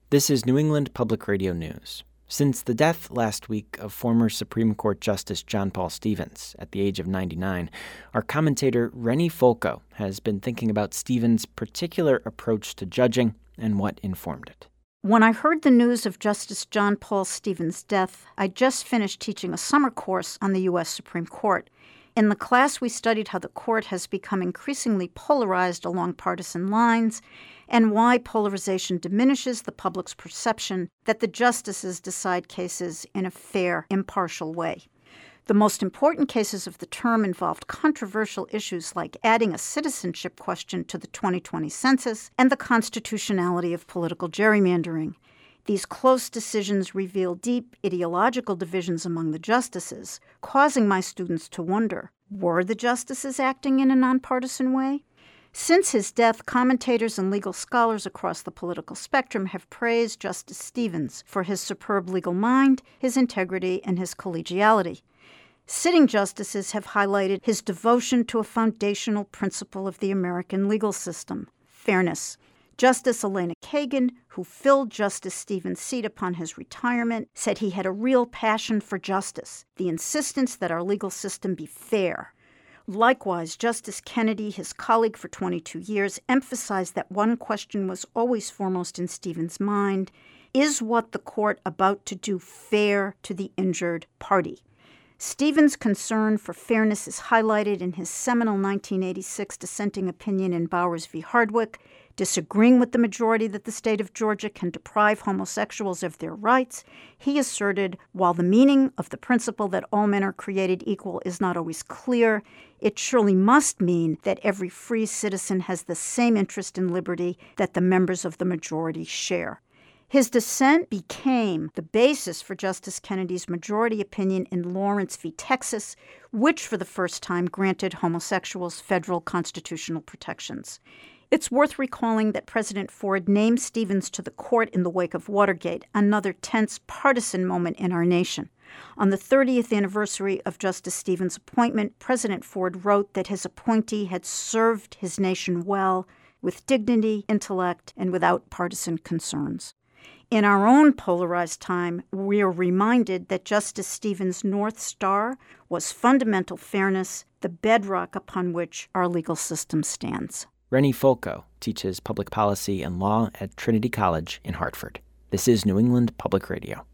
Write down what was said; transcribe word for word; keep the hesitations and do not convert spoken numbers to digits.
This is New England Public Radio News. Since the death last week of former Supreme Court Justice John Paul Stevens at the age of ninety-nine, our commentator Rennie Folco has been thinking about Stevens' particular approach to judging and what informed it. When I heard the news of Justice John Paul Stevens' death, I just finished teaching a summer course on the U S Supreme Court. In the class, we studied how the court has become increasingly polarized along partisan lines and why polarization diminishes the public's perception that the justices decide cases in a fair, impartial way. The most important cases of the term involved controversial issues like adding a citizenship question to the twenty twenty census and the constitutionality of political gerrymandering. These close decisions reveal deep ideological divisions among the justices, causing my students to wonder, were the justices acting in a nonpartisan way? Since his death, commentators and legal scholars across the political spectrum have praised Justice Stevens for his superb legal mind, his integrity, and his collegiality. Sitting justices have highlighted his devotion to a foundational principle of the American legal system, fairness. Justice Elena Kagan, who filled Justice Stevens' seat upon his retirement, said he had a real passion for justice, the insistence that our legal system be fair. Likewise, Justice Kennedy, his colleague for twenty-two years, emphasized that one question was always foremost in Stevens' mind: is what the court about to do fair to the injured party? Stevens' concern for fairness is highlighted in his seminal nineteen eighty-six dissenting opinion in Bowers v. Hardwick. Disagreeing with the majority that the state of Georgia can deprive homosexuals of their rights, he asserted, while the meaning of the principle that all men are created equal is not always clear, it surely must mean that every free citizen has the same interest in liberty that the members of the majority share. His dissent became the basis for Justice Kennedy's majority opinion in Lawrence v. Texas, which for the first time granted homosexuals federal constitutional protections. It's worth recalling that President Ford named Stevens to the court in the wake of Watergate, another tense partisan moment in our nation. On the thirtieth anniversary of Justice Stevens' appointment, President Ford wrote that his appointee had served his nation well, with dignity, intellect, and without partisan concerns. In our own polarized time, we are reminded that Justice Stevens' North Star was fundamental fairness, the bedrock upon which our legal system stands. Rennie Folco teaches public policy and law at Trinity College in Hartford. This is New England Public Radio.